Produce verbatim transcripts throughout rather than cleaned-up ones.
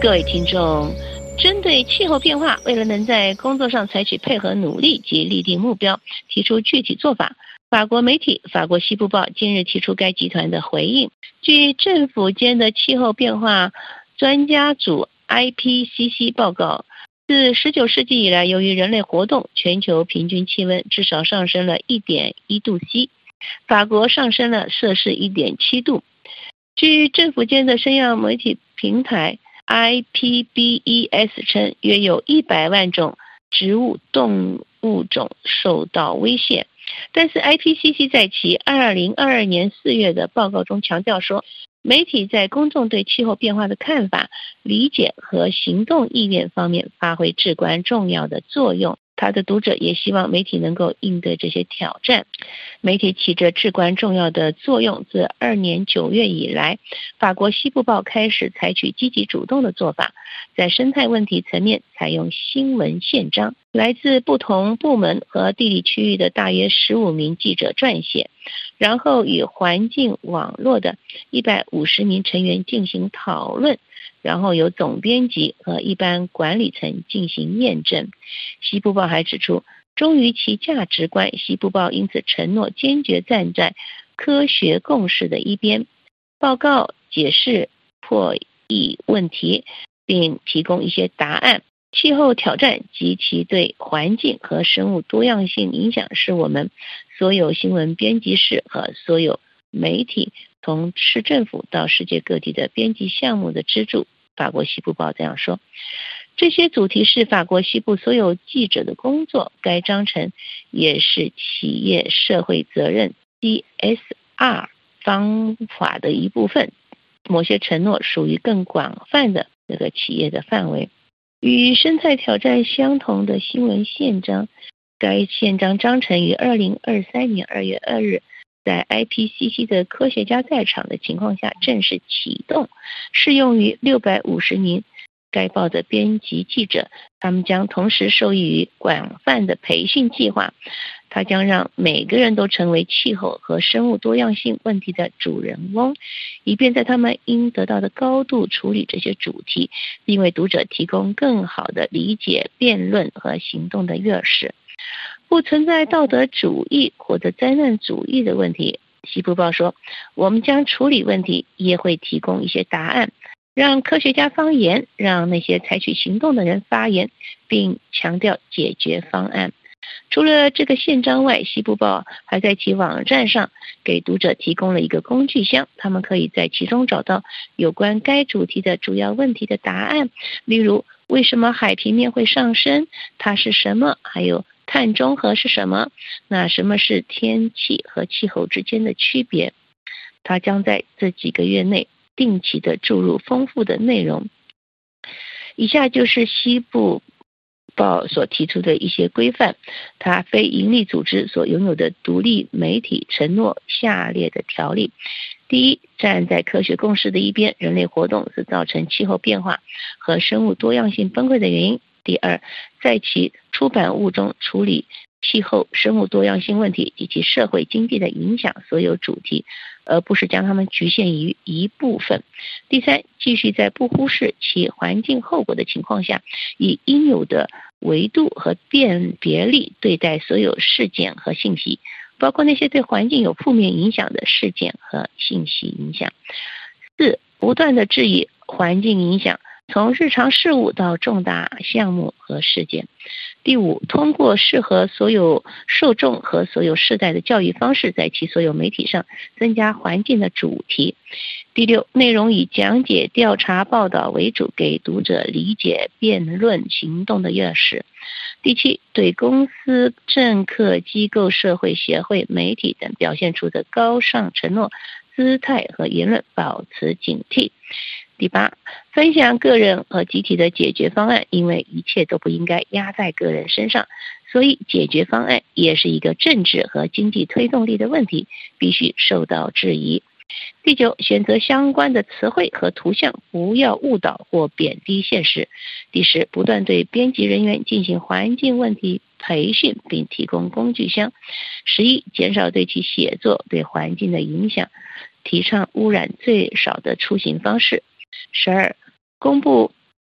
各位听众，针对气候变化，为了能在工作上采取配合努力及立定目标，提出具体做法，法国媒体法国西部报近日提出该集团的回应。据政府间的气候变化专家组 I P C C 报告，自十九世纪以来，由于人类活动，全球平均气温至少上升了 一点一度 C， 法国上升了摄氏 一点七度。据政府间的声样媒体平台 I P B E S 称，约有一百万种植物动物种受到威胁。但是 I P C C 在其二零二二年四月的报告中强调说，媒体在公众对气候变化的看法、理解和行动意愿方面发挥至关重要的作用。他的读者也希望媒体能够应对这些挑战。媒体起着至关重要的作用。自二年九月以来，法国西部报开始采取积极主动的做法，在生态问题层面采用新闻宪章，来自不同部门和地理区域的大约十五名记者撰写，然后与环境网络的一百五十名成员进行讨论，然后由总编辑和一般管理层进行验证。西部报还指出，忠于其价值观，西部报因此承诺坚决站在科学共识的一边。报告解释破译问题，并提供一些答案。气候挑战及其对环境和生物多样性影响，是我们所有新闻编辑室和所有媒体，从市政府到世界各地的编辑项目的支柱。法国西部报这样说。这些主题是法国西部所有记者的工作，该章程也是企业社会责任 C S R 方法的一部分。某些承诺属于更广泛的这个企业的范围。与生态挑战相同的新闻宪章，该宪章章程于二零二三年二月二日在 I P C C 的科学家在场的情况下正式启动，适用于六百五十名该报的编辑记者，他们将同时受益于广泛的培训计划。它将让每个人都成为气候和生物多样性问题的主人翁，以便在他们应得到的高度处理这些主题，并为读者提供更好的理解、辩论和行动的钥匙。不存在道德主义或者灾难主义的问题。西部报说，我们将处理问题，也会提供一些答案，让科学家发言，让那些采取行动的人发言，并强调解决方案。除了这个宪章外，西部报还在其网站上给读者提供了一个工具箱，他们可以在其中找到有关该主题的主要问题的答案，例如为什么海平面会上升，它是什么，还有碳中和是什么，那什么是天气和气候之间的区别。它将在这几个月内定期的注入丰富的内容。以下就是西部报所提出的一些规范，它非营利组织所拥有的独立媒体承诺下列的条例。第一，站在科学共识的一边，人类活动是造成气候变化和生物多样性崩溃的原因。第二，在其出版物中处理气候、生物多样性问题及其社会经济的影响所有主题，而不是将它们局限于一部分。第三，继续在不忽视其环境后果的情况下，以应有的维度和辨别力对待所有事件和信息，包括那些对环境有负面影响的事件和信息影响。四，不断的质疑环境影响，从日常事务到重大项目和事件。第五，通过适合所有受众和所有世代的教育方式，在其所有媒体上增加环境的主题。第六，内容以讲解、调查、报道为主，给读者理解、辩论、行动的钥匙。第七，对公司、政客、机构、社会协会、媒体等表现出的高尚承诺、姿态和言论保持警惕。第八，分享个人和集体的解决方案，因为一切都不应该压在个人身上，所以解决方案也是一个政治和经济推动力的问题，必须受到质疑。第九，选择相关的词汇和图像，不要误导或贬低现实。第十，不断对编辑人员进行环境问题培训，并提供工具箱。十一，减少对其写作对环境的影响，提倡污染最少的出行方式。十二，公布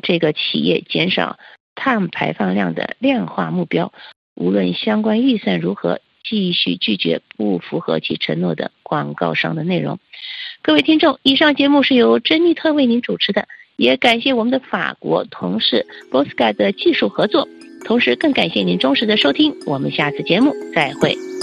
这个企业减少碳排放量的量化目标，无论相关预算如何，继续拒绝不符合其承诺的广告商的内容。各位听众，以上节目是由珍妮特为您主持的，也感谢我们的法国同事 Bosca 的技术合作，同时更感谢您忠实的收听，我们下次节目再会。